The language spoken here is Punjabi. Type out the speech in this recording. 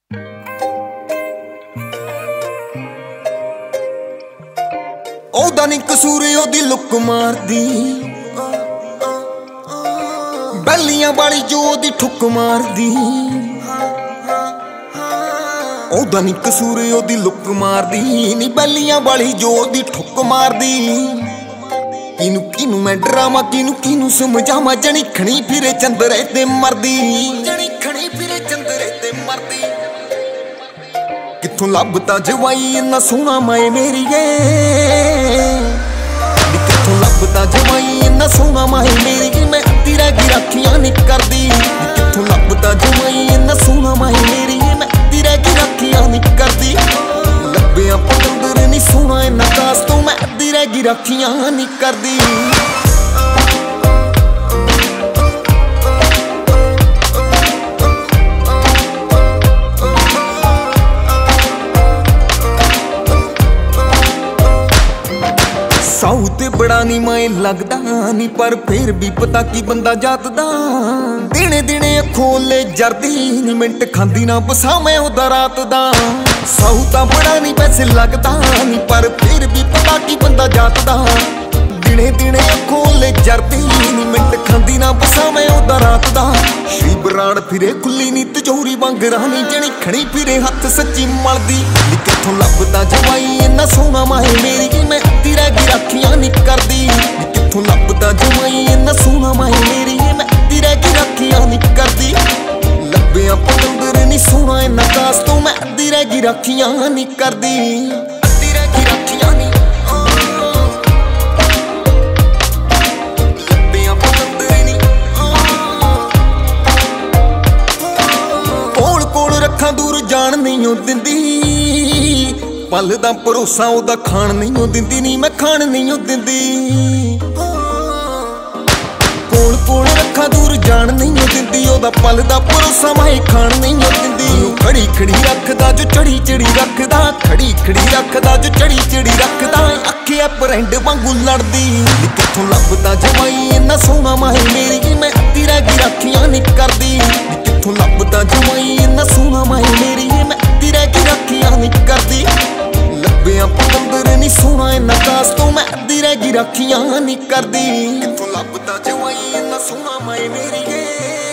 ਉਹਦਾ ਨੀ ਕਸੂਰ ਉਹਦੀ ਲੁੱਕ ਮਾਰਦੀ, ਬੈਲੀਆਂ ਵਾਲੀ ਜੋ ਉਹਦੀ ਠੁੱਕ ਮਾਰਦੀ। ਉਹਦਾ ਨੀ ਕਸੂਰ ਉਹਦੀ ਲੁੱਕ ਮਾਰਦੀ, ਨੀ ਬੈਲੀਆਂ ਵਾਲੀ ਜੋ ਉਹਦੀ ਠੁੱਕ ਮਾਰਦੀ। ਕਿਨੂੰ ਕਿਨੂੰ ਮੈਂ ਡਰਾਵਾਂ, ਕਿਨੂੰ ਕਿਨੂੰ ਸਮਝਾਵਾਂ, ਜਣੀ ਖਣੀ ਫਿਰੇ ਚੰਦਰੇ ਤੇ ਮਰਦੀ, ਜਣੀ ਖਣੀ ਫਿਰੇ ਚੰਦਰੇ ਤੇ ਮਰਦੀ। ਕਿੱਥੋਂ ਲੱਭਦਾ ਜਵਾਈ ਇੰਨਾ ਸੋਹਣਾ ਮਾਏ ਮੇਰੀਏ, ਕਿੱਥੋਂ ਲੱਭਦਾ ਜਵਾਈ ਇੰਨਾ ਸੋਹਣਾ ਮਾਏ ਮੇਰੀਏ। ਮੈਂ ਅੱਧੀ ਰਹਿ ਗਈ ਰਾਖੀਆਂ ਨੀ ਕਰਦੀ, ਕਿੱਥੋਂ ਲੱਭਦਾ ਜਵਾਈ ਇੰਨਾ ਸੋਹਣਾ ਮਾਏ ਮੇਰੀਏ। ਮੈਂ ਅੱਧੀ ਰਹਿ ਗਈ ਰਾਖੀਆਂ ਨੀ ਕਰਦੀ, ਲੱਭਿਆ ਪਤੰਦਰ ਨੀ ਸੋਹਣਾ ਇੰਨਾ ਕਾਸ ਤੋਂ। ਮੈਂ ਅੱਧੀ ਰਹਿ ਗਈ ਰਾਖੀਆਂ ਨੀ ਕਰਦੀ। ਸਾਊ ਤੇ ਬੜਾ ਨੀ ਮਾਏ ਲੱਗਦਾ ਨੀ, ਪਰ ਫੇਰ ਵੀ ਪਤਾ ਕੀ ਬੰਦਾ ਜਾਤ ਦਾ। ਦਿਨੇ ਦਿਨੇ ਖੋਲੇ ਜਰਦੀ ਨੀ, ਮਿੰਟ ਖਾਂਦੀ ਨਾ ਬਸਾ ਮੈਂ ਉਹਦਾ ਰਾਤ ਦਾ। ਸਾਊ ਤਾਂ ਬੜਾ ਨੀ ਵੈਸੇ ਲੱਗਦਾ ਨੀ, ਪਰ ਫੇਰ ਵੀ ਪਤਾ ਕੀ ਬੰਦਾ ਜਾਤ ਦਾ। ਦਿਨੇ ਦਿਨੇ ਖੋਲੇ ਜਰਦੀ ਨੀ, ਮਿੰਟ ਖਾਂਦੀ ਨਾ ਬਸਾ ਮੈਂ ਉਹਦਾ ਰਾਤ ਦਾ। ਸ਼੍ਰੀ ਬਰਾੜ ਫਿਰੇ ਖੁੱਲੀ ਨੀ ਤਿਜੋਰੀ ਵਾਂਗ ਰਾਣੀ, ਜਣੀ ਖਣੀ ਫਿਰੇ ਹੱਥ ਸੱਚੀ ਮਲਦੀ। ਕਿੱਥੋਂ ਲੱਭਦਾ ਜਵਾਈ ਇੰਨਾ ਸੋਹਣਾ ਮਾਏ ਮੇਰੀ, ਮੈਂ ਅੱਧੀ ਰਹਿ ਗਈ ਰਾਖੀਆਂ ਨੀ ਕਰਦੀ। ਕਿੱਥੋਂ ਲੱਭਦਾ ਜਵਾਈ ਇੰਨਾ ਸੋਹਣਾ ਮਾਏ ਮੇਰੀ, ਮੈਂ ਅੱਧੀ ਰਹਿ ਗਈ ਰਾਖੀਆਂ ਨੀ ਕਰਦੀ। ਲੱਭਿਆ ਪਤੰਦਰ ਨੀ ਸੋਹਣਾ ਇੰਨਾ ਕਾਸ ਤੋਂ। ਮੈਂ ਅੱਧੀ ਰਹਿ ਗਈ ਰਾਖੀਆਂ ਨੀ ਕਰਦੀ, ਅੱਧੀ ਰਹਿ ਗਈ ਰਾਖੀਆਂ ਨੀ। ਲੱਭਿਆ ਪਤੰਦਰ ਨੀ ਕੋਲ ਕੋਲ ਰੱਖਾਂ, ਦੂਰ ਜਾਣ ਨਹੀਂ ਉਹ ਦਿੰਦੀ। ਪਲ ਦਾ ਭਰੋਸਾ ਉਹਦਾ ਖਾਣ ਨਹੀਂ ਉਹ ਦਿੰਦੀ, ਨੀ ਮੈਂ ਖਾਣ ਨਹੀਂ ਉਹ ਦਿੰਦੀ। ਕੋਲ ਕੋਲ ਰੱਖਾਂ, ਦੂਰ ਜਾਣ ਨਹੀਂ ਉਹ ਦਿੰਦੀ। ਉਹਦਾ ਪਲ ਦਾ ਭਰੋਸਾ ਮੈਂ ਖਾਣ ਨਹੀਂ ਉਹ ਦਿੰਦੀ। ਉਹ ਖੜੀ ਖੜੀ ਰੱਖਦਾ ਜੋ ਚੜੀ ਚੜੀ ਰੱਖਦਾ, ਖੜੀ ਖੜੀ ਰੱਖਦਾ ਜੋ ਚੜੀ ਚੜੀ ਰੱਖਦਾ। ਅੱਖੇ ਬਰੈਂਡ ਵਾਂਗੂ ਲੜਦੀ। ਕਿੱਥੋਂ ਲੱਭਦਾ ਜਵਾਈ ਇੰਨਾ ਸੋਹਣਾ ਮਾਏ ਮੇਰੀ, ਮੈਂ ਅੱਧੀ ਰਹਿ ਗਈ ਰਾਖੀਆਂ ਨੀ ਕਰਦੀ। ਕਿੱਥੋਂ ਲੱਭਦਾ ਜਵਾਈ ਇੰਨਾ ਸੋਹਣਾ ਮਾਏ ਮੇਰੀ, ਮੈਂ ਅੱਧੀ ਰਹਿ ਗਈ ਰਾਖੀਆਂ ਨੀ ਕਰਦੀ। ਲੱਭਿਆ ਪਤੰਦਰ ਨੀ ਸੋਹਣਾ ਇੰਨਾ ਕਾਸ ਤੋਂ। ਮੈਂ ਅੱਧੀ ਰਹਿ ਗਈ ਰਾਖੀਆਂ ਨੀ ਕਰਦੀ। ਕਿੱਥੋਂ ਲੱਭਦਾ ਜਵਾਈ ਇੰਨਾ ਸੋਹਣਾ ਮਾਏ ਮੇਰੀਏ।